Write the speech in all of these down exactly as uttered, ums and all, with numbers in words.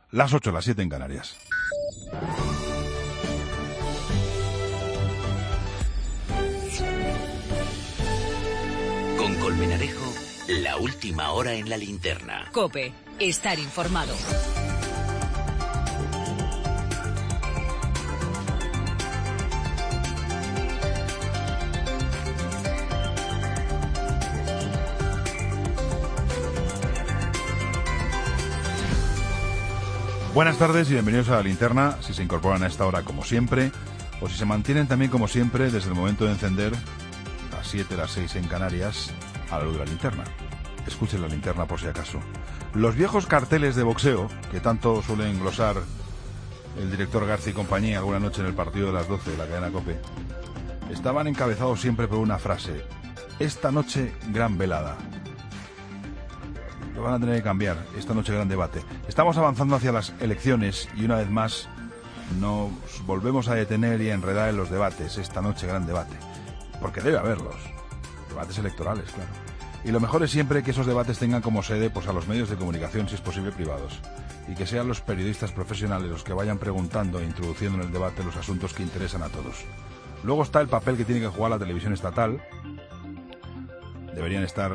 Las ocho, las siete en Canarias. Con Colmenarejo, la última hora en la linterna. COPE, estar informado. Buenas tardes y bienvenidos a la linterna, si se incorporan a esta hora como siempre, o si se mantienen también como siempre desde el momento de encender, las siete, las seis en Canarias, a la luz de la linterna. Escuchen la linterna por si acaso. Los viejos carteles de boxeo, que tanto suele englosar el director García y compañía alguna noche en el partido de las doce de la cadena COPE, estaban encabezados siempre por una frase: esta noche gran velada. Lo van a tener que cambiar, esta noche gran debate. Estamos avanzando hacia las elecciones y una vez más nos volvemos a detener y a enredar en los debates, esta noche gran debate. Porque debe haberlos, debates electorales, claro. Y lo mejor es siempre que esos debates tengan como sede pues a los medios de comunicación, si es posible privados, y que sean los periodistas profesionales los que vayan preguntando e introduciendo en el debate los asuntos que interesan a todos. Luego está el papel que tiene que jugar la televisión estatal. Deberían estar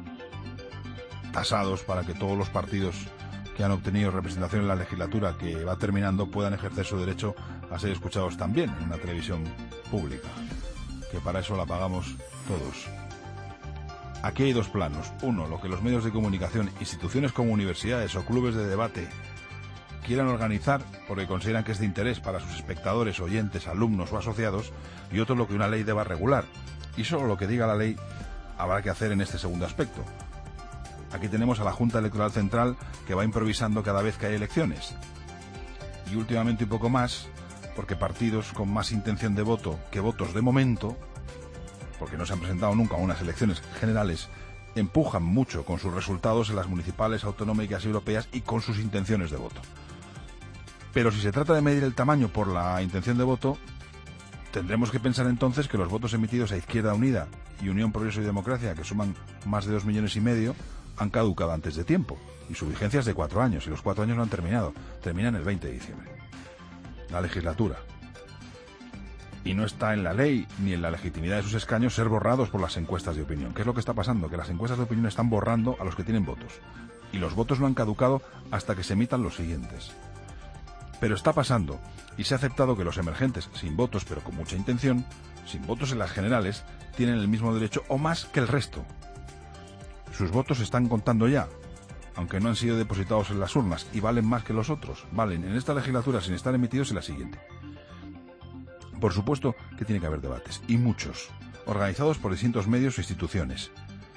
tasados para que todos los partidos que han obtenido representación en la legislatura que va terminando puedan ejercer su derecho a ser escuchados también en una televisión pública, que para eso la pagamos todos. Aquí hay dos planos. Uno, lo que los medios de comunicación, instituciones como universidades o clubes de debate quieran organizar porque consideran que es de interés para sus espectadores, oyentes, alumnos o asociados, y otro, lo que una ley deba regular. Y solo lo que diga la ley habrá que hacer en este segundo aspecto. Aquí tenemos a la Junta Electoral Central, que va improvisando cada vez que hay elecciones. Y últimamente un poco más, porque partidos con más intención de voto que votos de momento, porque no se han presentado nunca a unas elecciones generales, empujan mucho con sus resultados en las municipales, autonómicas y europeas y con sus intenciones de voto. Pero si se trata de medir el tamaño por la intención de voto, tendremos que pensar entonces que los votos emitidos a Izquierda Unida y Unión Progreso y Democracia, que suman más de dos millones y medio, han caducado antes de tiempo, y su vigencia es de cuatro años, y los cuatro años no han terminado, terminan el veinte de diciembre. La legislatura. Y no está en la ley ni en la legitimidad de sus escaños ser borrados por las encuestas de opinión. ¿Qué es lo que está pasando? Que las encuestas de opinión están borrando a los que tienen votos, y los votos no han caducado hasta que se emitan los siguientes. Pero está pasando, y se ha aceptado que los emergentes, sin votos pero con mucha intención, sin votos en las generales, tienen el mismo derecho o más que el resto. Sus votos se están contando ya, aunque no han sido depositados en las urnas, y valen más que los otros. Valen en esta legislatura sin estar emitidos en la siguiente. Por supuesto que tiene que haber debates, y muchos, organizados por distintos medios o instituciones.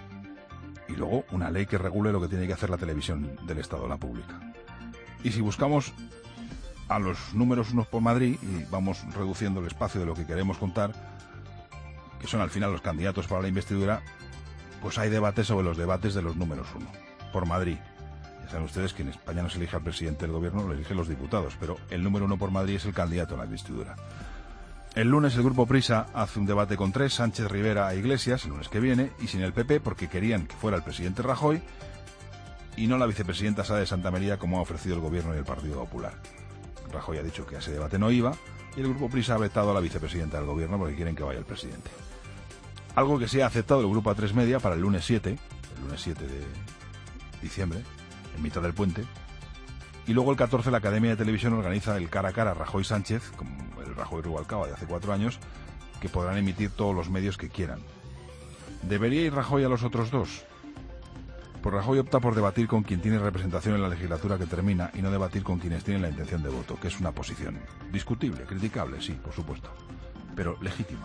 Y luego una ley que regule lo que tiene que hacer la televisión del Estado, la pública. Y si buscamos a los números unos por Madrid, y vamos reduciendo el espacio de lo que queremos contar, que son al final los candidatos para la investidura, pues hay debates sobre los debates de los números uno, por Madrid. Ya saben ustedes que en España no se elige al presidente del gobierno, lo eligen los diputados, pero el número uno por Madrid es el candidato a la investidura. El lunes el Grupo Prisa hace un debate con tres, Sánchez, Rivera e Iglesias, el lunes que viene, y sin el P P, porque querían que fuera el presidente Rajoy, y no la vicepresidenta Sá de Santa María, como ha ofrecido el gobierno y el Partido Popular. Rajoy ha dicho que a ese debate no iba, y el Grupo Prisa ha vetado a la vicepresidenta del gobierno porque quieren que vaya el presidente. Algo que se ha aceptado el Grupo A tres Media para el lunes siete, el lunes siete de diciembre, en mitad del puente. Y luego el catorce la Academia de Televisión organiza el cara a cara Rajoy-Sánchez, como el Rajoy-Rubalcaba de hace cuatro años, que podrán emitir todos los medios que quieran. ¿Debería ir Rajoy a los otros dos? Pues Rajoy opta por debatir con quien tiene representación en la legislatura que termina y no debatir con quienes tienen la intención de voto, que es una posición discutible, criticable, sí, por supuesto, pero legítima.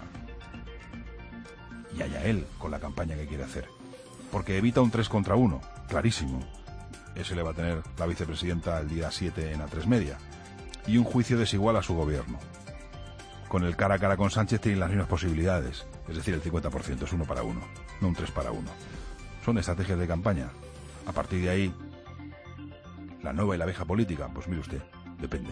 Y allá él con la campaña que quiere hacer, porque evita un tres contra uno, clarísimo. Ese le va a tener la vicepresidenta el día siete en A tres Media, y un juicio desigual a su gobierno. Con el cara a cara con Sánchez tienen las mismas posibilidades, es decir, el cincuenta por ciento, es uno para uno, no un tres para uno. Son estrategias de campaña. A partir de ahí, la nueva y la vieja política, pues mire usted, depende.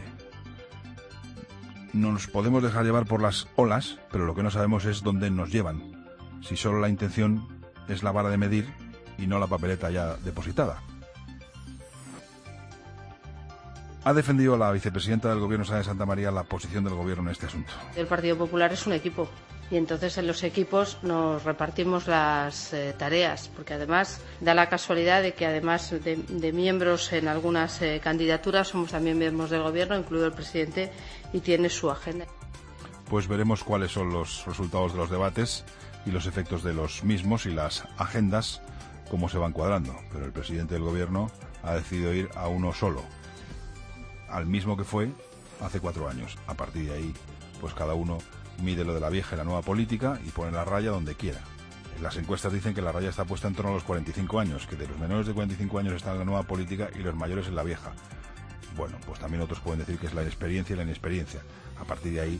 Nos podemos dejar llevar por las olas, pero lo que no sabemos es dónde nos llevan. Si solo la intención es la vara de medir y no la papeleta ya depositada. Ha defendido la vicepresidenta del Gobierno, Sara de Santamaría, la posición del Gobierno en este asunto. El Partido Popular es un equipo y entonces en los equipos nos repartimos las eh, tareas, porque además da la casualidad de que además de, de miembros en algunas eh, candidaturas somos también miembros del Gobierno, incluido el presidente, y tiene su agenda. Pues veremos cuáles son los resultados de los debates y los efectos de los mismos y las agendas, cómo se van cuadrando. Pero el presidente del Gobierno ha decidido ir a uno solo, al mismo que fue hace cuatro años. A partir de ahí, pues cada uno mide lo de la vieja y la nueva política y pone la raya donde quiera. Las encuestas dicen que la raya está puesta en torno a los cuarenta y cinco años, que de los menores de cuarenta y cinco años están en la nueva política y los mayores en la vieja. Bueno, pues también otros pueden decir que es la experiencia y la inexperiencia. A partir de ahí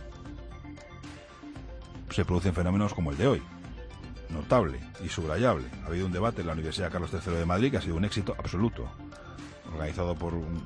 se producen fenómenos como el de hoy, notable y subrayable. Ha habido un debate en la Universidad Carlos tercero de Madrid que ha sido un éxito absoluto, organizado por un...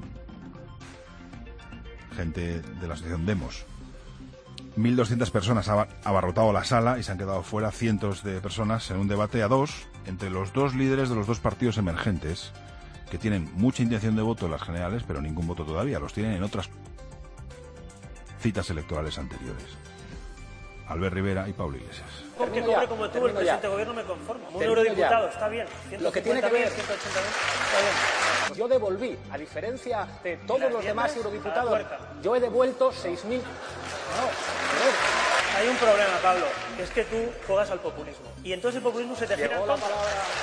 gente de la asociación Demos. mil doscientas personas han abarrotado la sala y se han quedado fuera cientos de personas en un debate a dos entre los dos líderes de los dos partidos emergentes, que tienen mucha intención de voto en las generales, pero ningún voto todavía. Los tienen en otras citas electorales anteriores. Albert Rivera y Pablo Iglesias. Porque cobre como tú, el presidente de gobierno, me conformo. Un eurodiputado, está bien. Lo que tiene que ver, ciento ochenta mil, está bien. Yo devolví, a diferencia de todos los demás eurodiputados, yo he devuelto seis mil. No, hay un problema, Pablo, que es que tú juegas al populismo. Y entonces el populismo se te gira en contra.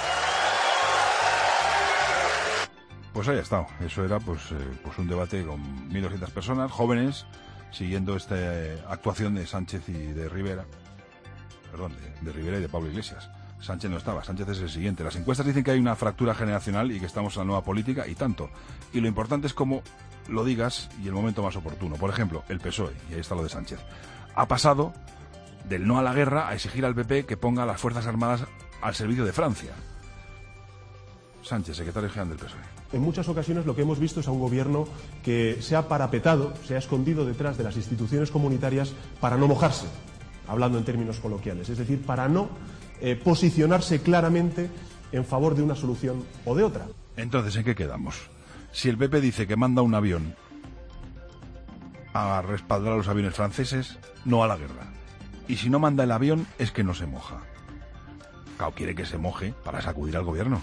Pues ahí ha estado. Eso era pues, eh, pues un debate con mil doscientas personas, jóvenes, siguiendo esta eh, actuación de Sánchez y de Rivera. Perdón, de, de Rivera y de Pablo Iglesias. Sánchez no estaba, Sánchez es el siguiente. Las encuestas dicen que hay una fractura generacional y que estamos en la nueva política, y tanto. Y lo importante es cómo lo digas y el momento más oportuno. Por ejemplo, el P S O E, y ahí está lo de Sánchez, ha pasado del no a la guerra a exigir al P P que ponga las Fuerzas Armadas al servicio de Francia. Sánchez, secretario general del P S O E. En muchas ocasiones lo que hemos visto es a un gobierno que se ha parapetado, se ha escondido detrás de las instituciones comunitarias para no mojarse, hablando en términos coloquiales, es decir, para no eh, posicionarse claramente en favor de una solución o de otra. Entonces, ¿en qué quedamos? Si el P P dice que manda un avión a respaldar a los aviones franceses, no a la guerra. Y si no manda el avión, es que no se moja. Claro, quiere que se moje para sacudir al gobierno.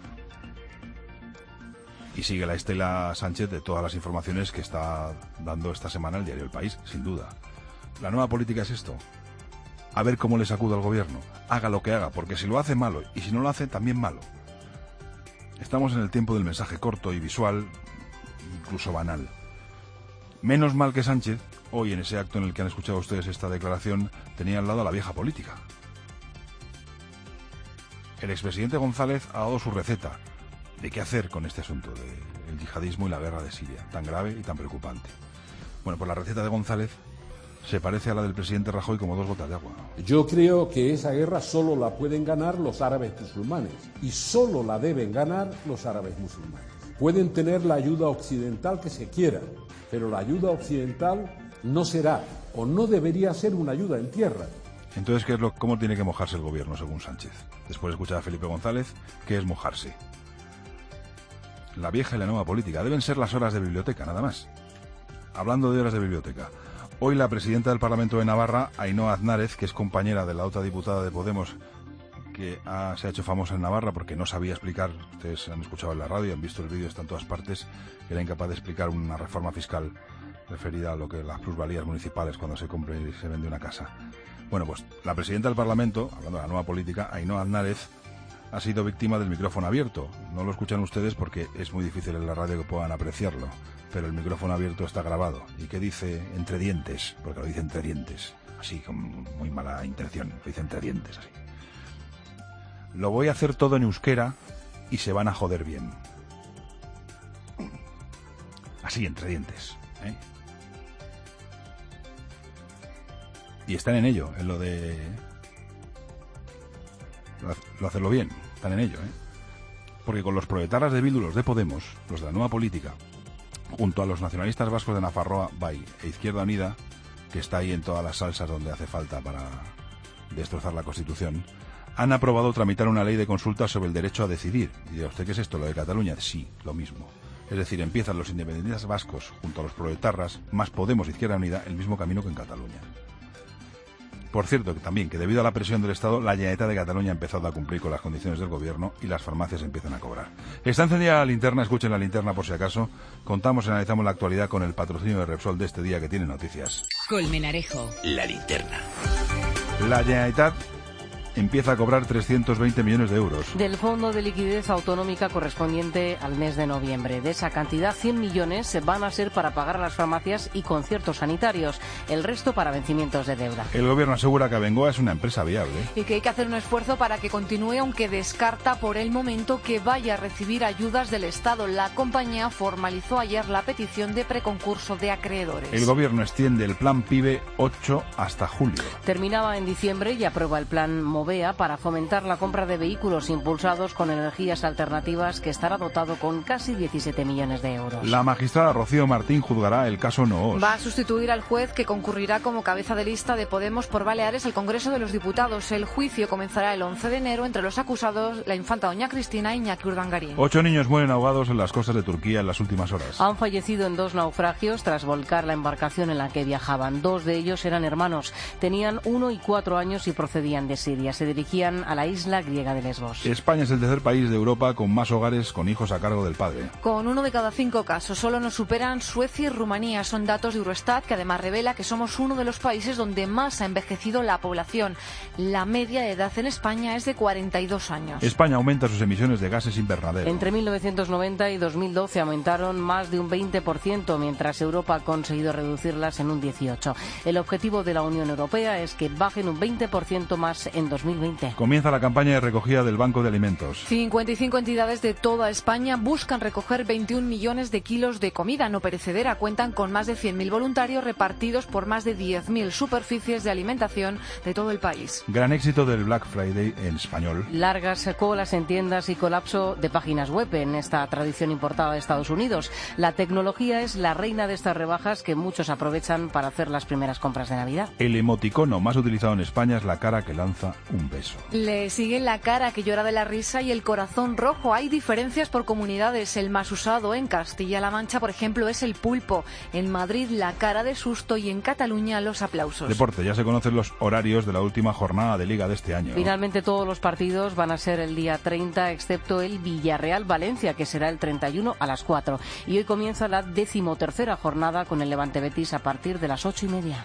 Y sigue la estela Sánchez de todas las informaciones que está dando esta semana el diario El País, sin duda. La nueva política es esto. A ver cómo le sacudo al gobierno. Haga lo que haga, porque si lo hace, malo. Y si no lo hace, también malo. Estamos en el tiempo del mensaje corto y visual, incluso banal. Menos mal que Sánchez, hoy en ese acto en el que han escuchado ustedes esta declaración, tenía al lado a la vieja política. El expresidente González ha dado su receta de qué hacer con este asunto del yihadismo y la guerra de Siria, tan grave y tan preocupante. Bueno, pues la receta de González se parece a la del presidente Rajoy como dos gotas de agua. Yo creo que esa guerra solo la pueden ganar los árabes musulmanes y solo la deben ganar los árabes musulmanes. Pueden tener la ayuda occidental que se quiera, pero la ayuda occidental no será o no debería ser una ayuda en tierra. Entonces, ¿qué es lo, ¿cómo tiene que mojarse el gobierno según Sánchez? Después de escuchar a Felipe González, ¿qué es mojarse? La vieja y la nueva política deben ser las horas de biblioteca, nada más. Hablando de horas de biblioteca, hoy la presidenta del Parlamento de Navarra, Ainhoa Aznárez, que es compañera de la otra diputada de Podemos, que ha, se ha hecho famosa en Navarra porque no sabía explicar, ustedes han escuchado en la radio, han visto el vídeo, está en todas partes, que era incapaz de explicar una reforma fiscal referida a lo que las plusvalías municipales cuando se compra y se vende una casa. Bueno, pues la presidenta del Parlamento, hablando de la nueva política, Ainhoa Aznárez, ha sido víctima del micrófono abierto. No lo escuchan ustedes porque es muy difícil en la radio que puedan apreciarlo, pero el micrófono abierto está grabado. ¿Y qué dice? Entre dientes, porque lo dice entre dientes, así con muy mala intención, lo dice entre dientes, así. Lo voy a hacer todo en euskera y se van a joder bien. Así, entre dientes, ¿eh? Y están en ello, en lo de... lo hacerlo bien, están en ello, ¿eh? Porque con los proetarras de Bildu, los de Podemos, los de la nueva política, junto a los nacionalistas vascos de Nafarroa, Bai e Izquierda Unida, que está ahí en todas las salsas donde hace falta para destrozar la Constitución, han aprobado tramitar una ley de consulta sobre el derecho a decidir. Y dirá usted, ¿qué es esto, lo de Cataluña? Sí, lo mismo. Es decir, empiezan los independentistas vascos junto a los proetarras, más Podemos Izquierda Unida, el mismo camino que en Cataluña. Por cierto, que también que debido a la presión del Estado, la Generalitat de Cataluña ha empezado a cumplir con las condiciones del gobierno y las farmacias empiezan a cobrar. Está encendida la linterna, escuchen la linterna por si acaso. Contamos y analizamos la actualidad con el patrocinio de Repsol de este día que tiene noticias. Colmenarejo. La linterna. La Generalitat empieza a cobrar trescientos veinte millones de euros. Del Fondo de Liquidez Autonómica correspondiente al mes de noviembre. De esa cantidad, cien millones van a ser para pagar a las farmacias y conciertos sanitarios. El resto para vencimientos de deuda. El gobierno asegura que Abengoa es una empresa viable. Y que hay que hacer un esfuerzo para que continúe, aunque descarta por el momento que vaya a recibir ayudas del Estado. La compañía formalizó ayer la petición de preconcurso de acreedores. El gobierno extiende el plan PIBE ocho hasta julio. Terminaba en diciembre y aprueba el plan Movea para fomentar la compra de vehículos impulsados con energías alternativas, que estará dotado con casi diecisiete millones de euros. La magistrada Rocío Martín juzgará el caso Noós. Va a sustituir al juez que concurrirá como cabeza de lista de Podemos por Baleares al Congreso de los Diputados. El juicio comenzará el once de enero entre los acusados, la infanta doña Cristina y Iñaki Urdangarín. Ocho niños mueren ahogados en las costas de Turquía en las últimas horas. Han fallecido en dos naufragios tras volcar la embarcación en la que viajaban. Dos de ellos eran hermanos. Tenían uno y cuatro años y procedían de Siria. Se dirigían a la isla griega de Lesbos. España es el tercer país de Europa con más hogares con hijos a cargo del padre. Con uno de cada cinco casos, solo nos superan Suecia y Rumanía. Son datos de Eurostat que además revela que somos uno de los países donde más ha envejecido la población. La media de edad en España es de cuarenta y dos años. España aumenta sus emisiones de gases invernadero. Entre mil novecientos noventa y dos mil doce aumentaron más de un veinte por ciento, mientras Europa ha conseguido reducirlas en un dieciocho por ciento. El objetivo de la Unión Europea es que bajen un veinte por ciento más en dos mil veinte. Comienza la campaña de recogida del Banco de Alimentos. cincuenta y cinco entidades de toda España buscan recoger veintiún millones de kilos de comida no perecedera. Cuentan con más de cien mil voluntarios repartidos por más de diez mil superficies de alimentación de todo el país. Gran éxito del Black Friday en español. Largas colas en tiendas y colapso de páginas web en esta tradición importada de Estados Unidos. La tecnología es la reina de estas rebajas que muchos aprovechan para hacer las primeras compras de Navidad. El emoticono más utilizado en España es la cara que lanza un beso. Le sigue la cara que llora de la risa y el corazón rojo. Hay diferencias por comunidades. El más usado en Castilla-La Mancha, por ejemplo, es el pulpo. En Madrid, la cara de susto, y en Cataluña, los aplausos. Deporte, ya se conocen los horarios de la última jornada de Liga de este año. Finalmente todos los partidos van a ser el día treinta, excepto el Villarreal-Valencia, que será el treinta y uno a las cuatro. Y hoy comienza la decimotercera jornada con el Levante Betis a partir de las ocho y media.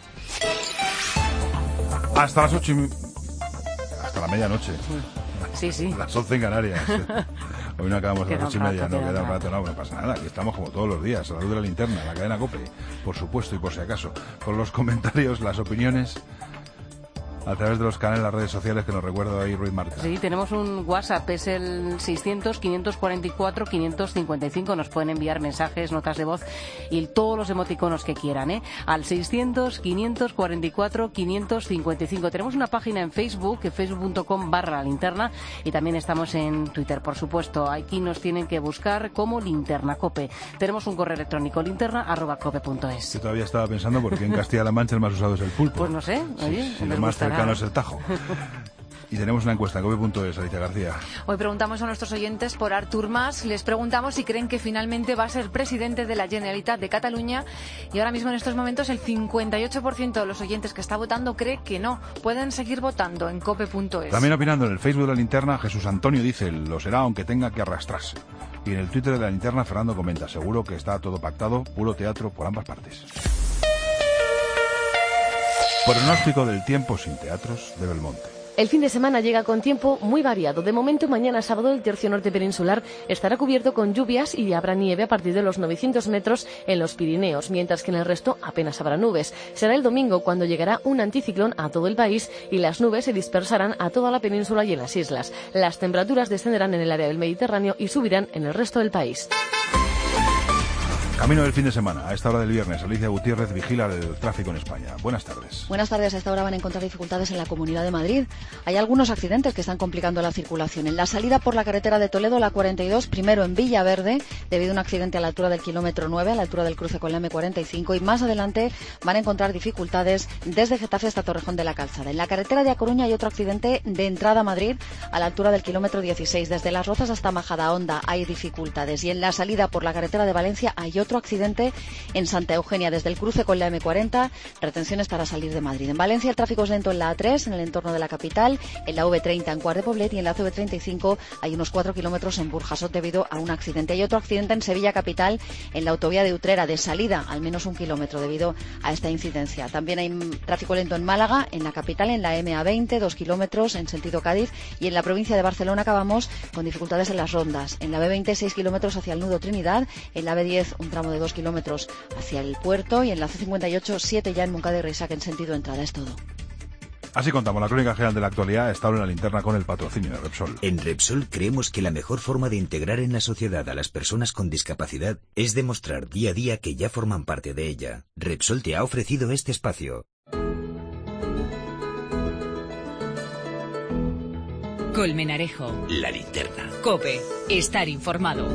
Hasta las ocho y media. Hasta la medianoche. Sí, sí. Las once en Canarias. Hoy no acabamos de las ocho y media, no queda un rato, no, no pasa nada. Aquí estamos como todos los días, a la luz de la linterna, en la cadena COPE, por supuesto y por si acaso. Con los comentarios, las opiniones, a través de los canales, las redes sociales, que nos recuerdo ahí Ruiz Marta. Sí, tenemos un WhatsApp, es el seiscientos, quinientos cuarenta y cuatro, quinientos cincuenta y cinco. Nos pueden enviar mensajes, notas de voz y todos los emoticonos que quieran, ¿eh? Al seiscientos, quinientos cuarenta y cuatro, quinientos cincuenta y cinco. Tenemos una página en Facebook, facebook punto com barra linterna, y también estamos en Twitter, por supuesto. Aquí nos tienen que buscar como Linterna Cope. Tenemos un correo electrónico, linterna arroba cope punto es. Yo todavía estaba pensando por qué en Castilla-La Mancha el más usado es el pulpo. Pues no sé, oye, sí, sí, lo más cercano es el Tajo. Y tenemos una encuesta en cope punto es, Alicia García. Hoy preguntamos a nuestros oyentes por Artur Mas. Les preguntamos si creen que finalmente va a ser presidente de la Generalitat de Cataluña. Y ahora mismo, en estos momentos, el cincuenta y ocho por ciento de los oyentes que está votando cree que no. Pueden seguir votando en cope punto es. También opinando en el Facebook de la Linterna, Jesús Antonio dice: lo será aunque tenga que arrastrarse. Y en el Twitter de la Linterna, Fernando comenta: seguro que está todo pactado, puro teatro por ambas partes. Pronóstico del tiempo sin teatros de Belmonte. El fin de semana llega con tiempo muy variado. De momento, mañana sábado el tercio norte peninsular estará cubierto con lluvias y habrá nieve a partir de los novecientos metros en los Pirineos, mientras que en el resto apenas habrá nubes. Será el domingo cuando llegará un anticiclón a todo el país y las nubes se dispersarán a toda la península y en las islas. Las temperaturas descenderán en el área del Mediterráneo y subirán en el resto del país. Camino del fin de semana, a esta hora del viernes, Alicia Gutiérrez vigila el tráfico en España. Buenas tardes. Buenas tardes. A esta hora van a encontrar dificultades en la Comunidad de Madrid. Hay algunos accidentes que están complicando la circulación. En la salida por la carretera de Toledo, la cuarenta y dos, primero en Villaverde, debido a un accidente a la altura del kilómetro nueve, a la altura del cruce con la eme cuarenta y cinco, y más adelante van a encontrar dificultades desde Getafe hasta Torrejón de la Calzada. En la carretera de A Coruña hay otro accidente de entrada a Madrid, a la altura del kilómetro dieciséis. Desde Las Rozas hasta Majadahonda hay dificultades. Y en la salida por la carretera de Valencia hay otro accidente en Santa Eugenia, desde el cruce con la eme cuarenta, retenciones para salir de Madrid. En Valencia el tráfico es lento en la a tres, en el entorno de la capital, en la ave treinta en Cuart de Poblet, y en la ce ve treinta y cinco hay unos cuatro kilómetros en Burjasot debido a un accidente. Hay otro accidente en Sevilla capital, en la autovía de Utrera, de salida al menos un kilómetro debido a esta incidencia. También hay tráfico lento en Málaga, en la capital, en la eme a veinte, dos kilómetros en sentido Cádiz, y en la provincia de Barcelona acabamos con dificultades en las rondas. En la be veinte, seis kilómetros hacia el nudo Trinidad, en la be diez un tramo de dos kilómetros hacia el puerto, y en la ce cincuenta y ocho, siete ya en Moncada y Reisac en sentido entrada. Es todo. Así contamos la crónica general de la actualidad. Está ahora en la linterna con el patrocinio de Repsol. En Repsol creemos que la mejor forma de integrar en la sociedad a las personas con discapacidad es demostrar día a día que ya forman parte de ella. Repsol te ha ofrecido este espacio. Colmenarejo. La linterna. COPE. Estar informado.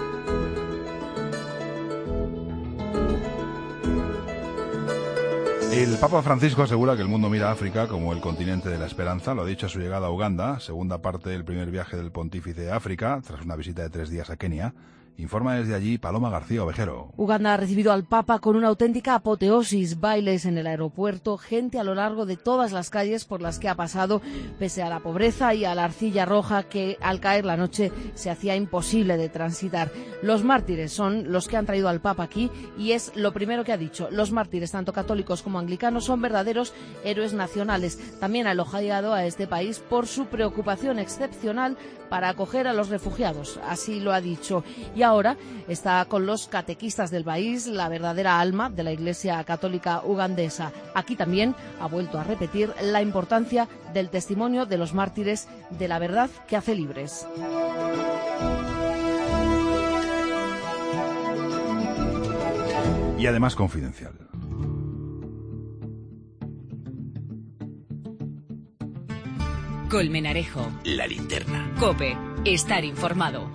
El Papa Francisco asegura que el mundo mira a África como el continente de la esperanza. Lo ha dicho a su llegada a Uganda, segunda parte del primer viaje del pontífice a África, tras una visita de tres días a Kenia. Informa desde allí Paloma García Ovejero. Uganda ha recibido al Papa con una auténtica apoteosis, bailes en el aeropuerto, gente a lo largo de todas las calles por las que ha pasado, pese a la pobreza y a la arcilla roja que al caer la noche se hacía imposible de transitar. Los mártires son los que han traído al Papa aquí, y es lo primero que ha dicho. Los mártires, tanto católicos como anglicanos, son verdaderos héroes nacionales. También ha elogiado a este país por su preocupación excepcional para acoger a los refugiados. Así lo ha dicho. Y ahora está con los catequistas del país, la verdadera alma de la Iglesia Católica ugandesa. Aquí también ha vuelto a repetir la importancia del testimonio de los mártires, de la verdad que hace libres. Y además confidencial. Colmenarejo. La linterna. COPE. Estar informado.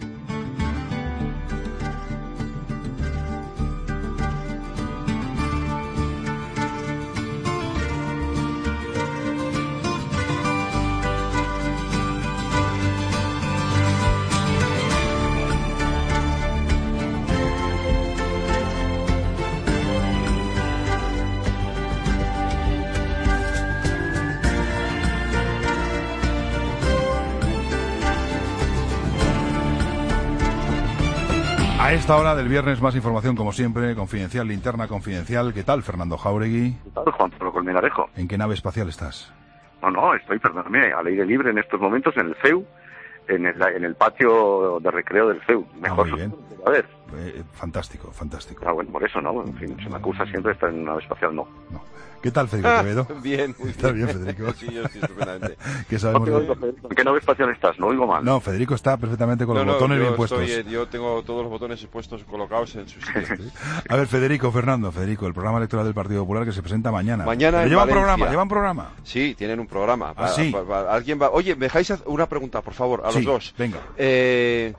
A esta hora del viernes, más información como siempre, confidencial, linterna confidencial. ¿Qué tal, Fernando Jáuregui? ¿Qué tal, Juan Pablo Colmenarejo? ¿En qué nave espacial estás? No, no, estoy, perdóname, al aire libre en estos momentos en el C E U, en el, en el patio de recreo del C E U. Mejor. Ah, muy bien. A ver. Eh, fantástico, fantástico. Ah, bueno, por eso, ¿no? En fin, se me acusa siempre de estar en una nave espacial, no. No. ¿Qué tal, Federico Quevedo? Bien, muy ¿Estás bien. bien, Federico? Sí, yo estoy estupendamente. ¿Qué sabemos No te de... oigo, Federico. ¿En qué nave espacial estás? No oigo mal. No, Federico está perfectamente con No, los no, botones yo bien puestos. estoy, yo tengo todos los botones puestos, colocados en su sitio. A ver, Federico, Fernando, Federico, el programa electoral del Partido Popular que se presenta mañana. Mañana Pero en llevan Valencia. programa, llevan programa. Sí, tienen un programa. ¿Ah, sí? Para- para- alguien va... Oye, ¿me dejáis hacer una pregunta, por favor, a los Sí, dos? venga. Eh,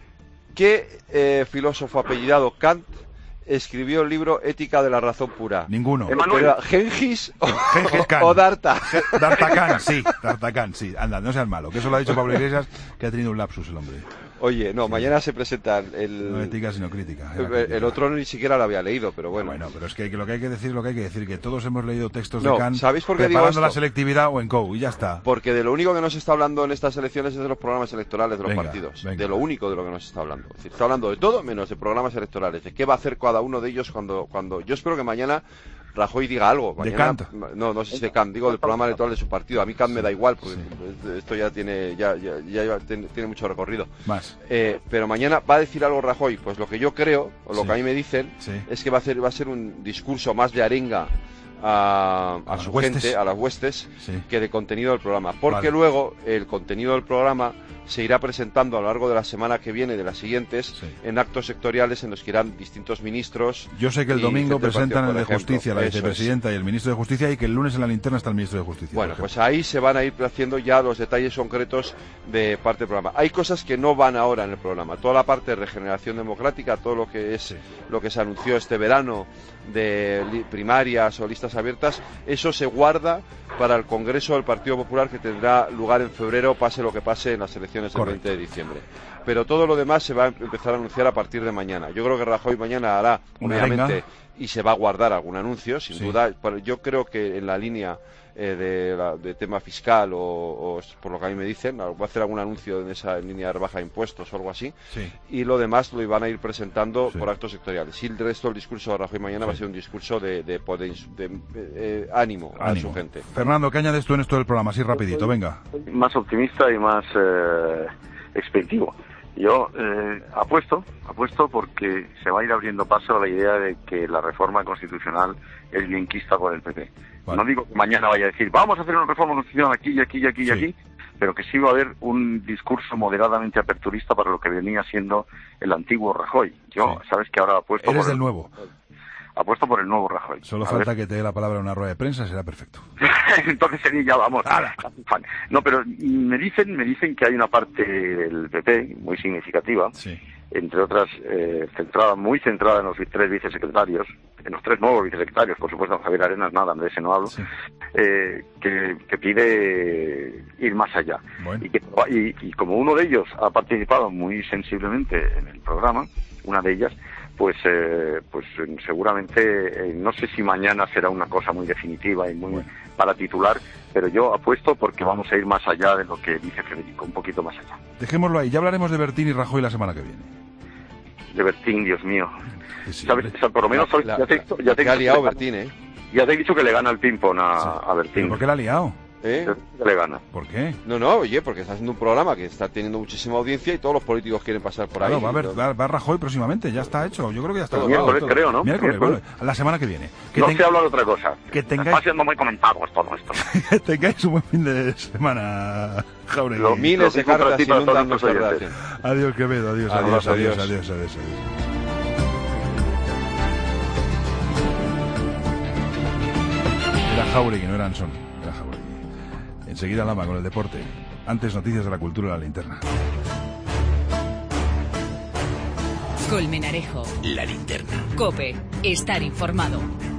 ¿Qué eh, filósofo apellidado Kant escribió el libro Ética de la razón pura? Ninguno. Era ¿Gengis o, Gengis Khan. o Darta? D'Artagnan, sí, D'Artagnan, sí. Anda, no seas malo, que eso lo ha dicho Pablo Iglesias, que ha tenido un lapsus el hombre. Oye, no, mañana se presenta el... No ética, sino crítica. Era El, crítica. el otro ni siquiera lo había leído, pero bueno. Bueno, pero es que lo que hay que decir es lo que hay que decir, que todos hemos leído textos No, de Kant ¿sabéis por qué digo preparando esto? la selectividad o en C O U, y ya está. Porque de lo único que nos está hablando en estas elecciones es de los programas electorales de los Venga, partidos. venga. De lo único de lo que nos está hablando. Es decir, está hablando de todo menos de programas electorales. De qué va a hacer cada uno de ellos cuando... cuando... Yo espero que mañana Rajoy diga algo. ¿De Mañana- Kant? No, no sé si de Kant. Digo del programa electoral de su partido. A mí Kant me da igual, porque esto ya tiene ya, ya, ya lleva- tiene, tiene mucho recorrido. Más. Eh, pero mañana va a decir algo Rajoy. Pues lo que yo creo, o lo Sí. que a mí me dicen, Sí. es que va a, hacer, va a ser un discurso más de arenga a, a ¿A su las huestes? gente, a las huestes, Sí. que de contenido del programa. Porque Vale. luego el contenido del programa se irá presentando a lo largo de la semana que viene, de las siguientes, sí. en actos sectoriales en los que irán distintos ministros. Yo sé que el domingo presentan el de ejemplo. Justicia, la Eso vicepresidenta es. y el ministro de Justicia, y que el lunes en la linterna está el ministro de Justicia. Bueno, pues ahí se van a ir haciendo ya los detalles concretos de parte del programa. Hay cosas que no van ahora en el programa. Toda la parte de regeneración democrática, todo lo que es sí. lo que se anunció este verano de primarias o listas abiertas, eso se guarda para el Congreso del Partido Popular, que tendrá lugar en febrero, pase lo que pase en las elecciones del Correcto. veinte de diciembre. Pero todo lo demás se va a empezar a anunciar a partir de mañana. Yo creo que Rajoy mañana hará, obviamente, y se va a guardar algún anuncio, sin sí. duda. Pero yo creo que en la línea eh, de, la, de tema fiscal o, o por lo que a mí me dicen, va a hacer algún anuncio en esa línea de rebaja de impuestos o algo así, sí. y lo demás lo iban a ir presentando sí. por actos sectoriales. Y el resto del discurso de Rajoy mañana sí. va a ser un discurso de, de, de, de, de eh, ánimo, ánimo a su gente. Fernando, ¿qué añades tú en esto del programa? Así rapidito, venga. Más optimista y más eh, expeditivo. Yo eh, apuesto, apuesto porque se va a ir abriendo paso a la idea de que la reforma constitucional es bienquista por el P P. Vale. No digo que mañana vaya a decir, vamos a hacer una reforma constitucional aquí y aquí y aquí y sí. aquí, pero que sí va a haber un discurso moderadamente aperturista para lo que venía siendo el antiguo Rajoy. Yo, sí. sabes que ahora apuesto Eres por del nuevo. Apuesto por el nuevo Rajoy. Solo a falta ver. que te dé la palabra en una rueda de prensa, será perfecto. Entonces sería ya, vamos. No, pero me dicen, me dicen que hay una parte del P P muy significativa, sí. entre otras, eh, centrada, muy centrada en los tres vicesecretarios, en los tres nuevos vicesecretarios, por supuesto, Javier Arenas, nada, de ese no hablo, sí. eh, que, que pide ir más allá. Bueno. Y, que, y, y como uno de ellos ha participado muy sensiblemente en el programa, una de ellas, pues eh, pues seguramente, eh, no sé si mañana será una cosa muy definitiva y muy bueno. para titular, pero yo apuesto porque vamos a ir más allá de lo que dice Federico, un poquito más allá. Dejémoslo ahí, ya hablaremos de Bertín y Rajoy la semana que viene. De Bertín, Dios mío. Sí, ¿Sabes? O sea, por lo menos hoy, la, ya te, la, ya te la, ha liado Bertín, ¿eh? Ya te he dicho que le gana el ping-pong a, sí. a Bertín. ¿Por qué la ha liado? ¿Eh? Le gana. ¿Por qué? No, no, oye, porque está haciendo un programa que está teniendo muchísima audiencia y todos los políticos quieren pasar por claro, ahí. Va a, ver, va, va a Rajoy próximamente, ya está hecho. Yo creo que ya está. Todo, miércoles, todo. creo, ¿no? Miércoles, miércoles. Bueno, la semana que viene. Que no ten... se habla de otra cosa. Que tengáis... Está siendo muy comentado todo esto. Que tengáis un buen fin de semana, Jauregui. Los miles de cartas inundan nuestra redacción. Adiós, Quevedo, adiós, adiós, adiós, adiós, adiós, adiós. Era Jauregui, no era Ansón. Era Jauregui. Enseguida Lama con el deporte. Antes noticias de la cultura en la linterna. Colmenarejo. La linterna. COPE. Estar informado.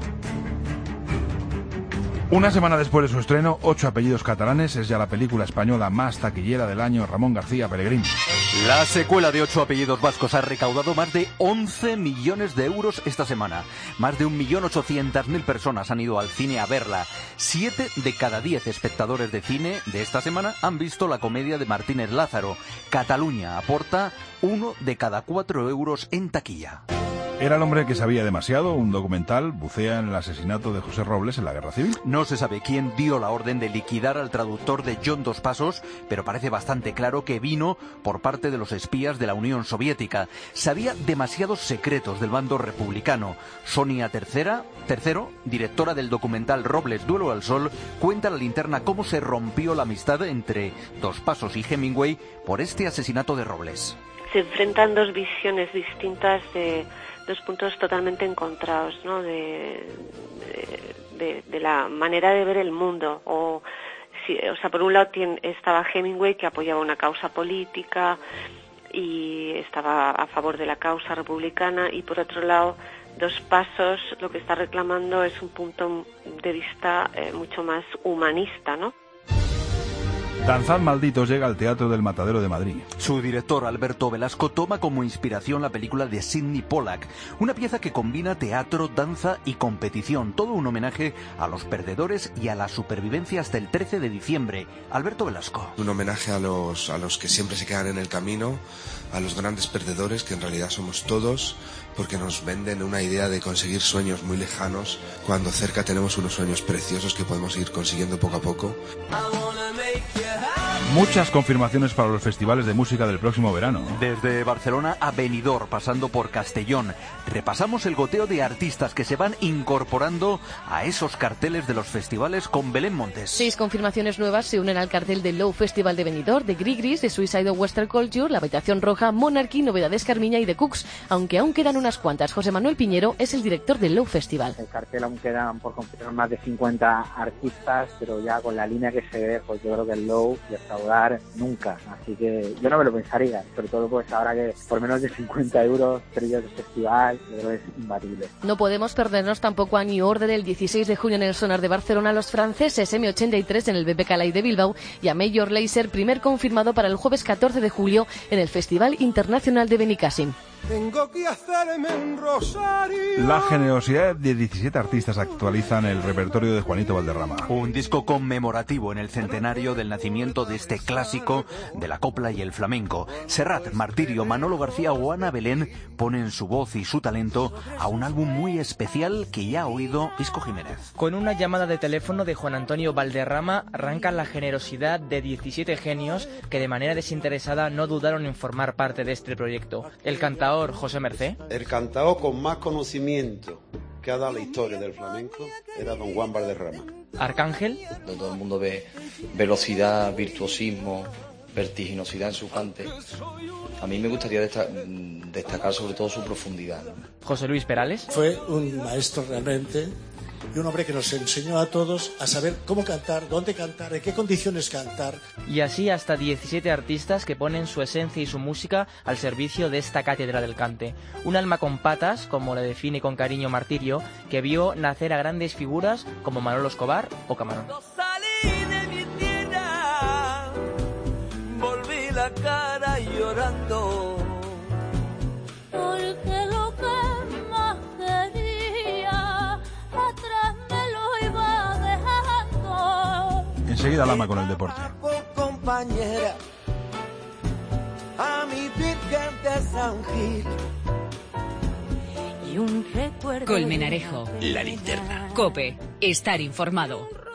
Una semana después de su estreno, Ocho apellidos catalanes es ya la película española más taquillera del año. Ramón García Pellegrín. La secuela de Ocho apellidos vascos ha recaudado más de once millones de euros esta semana. Más de un millón ochocientas mil personas han ido al cine a verla. Siete de cada diez espectadores de cine de esta semana han visto la comedia de Martínez Lázaro. Cataluña aporta uno de cada cuatro euros en taquilla. Era el hombre que sabía demasiado. Un documental bucea en el asesinato de José Robles en la Guerra Civil. No se sabe quién dio la orden de liquidar al traductor de John Dos Passos, pero parece bastante claro que vino por parte de los espías de la Unión Soviética. Sabía demasiados secretos del bando republicano. Sonia Tercera, tercero, directora del documental Robles, Duelo al Sol, cuenta a la linterna cómo se rompió la amistad entre Dos Passos y Hemingway por este asesinato de Robles. Se enfrentan dos visiones distintas de dos puntos totalmente encontrados, ¿no? De, de, de, de la manera de ver el mundo. O, si, o sea, por un lado tiene, estaba Hemingway, que apoyaba una causa política y estaba a favor de la causa republicana, y por otro lado, Dos Passos lo que está reclamando es un punto de vista eh, mucho más humanista, ¿no? Danzad Malditos llega al Teatro del Matadero de Madrid. Su director, Alberto Velasco, toma como inspiración la película de Sidney Pollack, una pieza que combina teatro, danza y competición, todo un homenaje a los perdedores y a la supervivencia hasta el trece de diciembre. Alberto Velasco. Un homenaje a los, a los que siempre se quedan en el camino, a los grandes perdedores, que en realidad somos todos, porque nos venden una idea de conseguir sueños muy lejanos, cuando cerca tenemos unos sueños preciosos que podemos ir consiguiendo poco a poco. Muchas confirmaciones para los festivales de música del próximo verano. Desde Barcelona a Benidorm, pasando por Castellón, repasamos el goteo de artistas que se van incorporando a esos carteles de los festivales con Belén Montes. Seis confirmaciones nuevas se unen al cartel del Low Festival de Benidorm, de Grigris, de Suicide Western Culture, La Habitación Roja, Monarchy, Novedades Carmiña y de Cooks, aunque aún quedan unas cuantas. José Manuel Piñero es el director del Low Festival. El cartel aún quedan por confirmar más de cincuenta artistas, pero ya con la línea que se ve, pues yo creo que el Low defraudar nunca, así que yo no me lo pensaría, sobre todo pues ahora que por menos de cincuenta euros tres días de festival, yo creo que es imbatible. No podemos perdernos tampoco a New Order el dieciséis de junio en el Sonar de Barcelona, los franceses eme ochenta y tres en el B B K Live de Bilbao y a Major Lazer, primer confirmado para el jueves catorce de julio en el Festival Internacional de Benicàssim. Tengo que hacerme un rosario. La generosidad de diecisiete artistas actualizan el repertorio de Juanito Valderrama. Un disco conmemorativo en el centenario del nacimiento de este clásico de la copla y el flamenco. Serrat, Martirio, Manolo García o Ana Belén ponen su voz y su talento a un álbum muy especial que ya ha oído Isco Jiménez. Con una llamada de teléfono de Juan Antonio Valderrama arranca la generosidad de diecisiete genios que de manera desinteresada no dudaron en formar parte de este proyecto. El cantador José Mercé. El cantador con más conocimiento que ha dado la historia del flamenco era don Juan Valderrama. Arcángel. Todo el mundo ve velocidad, virtuosismo, vertiginosidad en su cante. A mí me gustaría desta- destacar sobre todo su profundidad, ¿no? José Luis Perales. Fue un maestro realmente y un hombre que nos enseñó a todos a saber cómo cantar, dónde cantar, en qué condiciones cantar. Y así hasta diecisiete artistas que ponen su esencia y su música al servicio de esta cátedra del cante. Un alma con patas, como le define con cariño Martirio, que vio nacer a grandes figuras como Manolo Escobar o Camarón. Salí de mi tierra, volví la cara llorando, porque lo que más quería atrás me lo iba dejando. Enseguida Lama con el deporte. compañera, a mi Virgen de San Gil. Y un recuerdo. Colmenarejo. La linterna. COPE. Estar informado.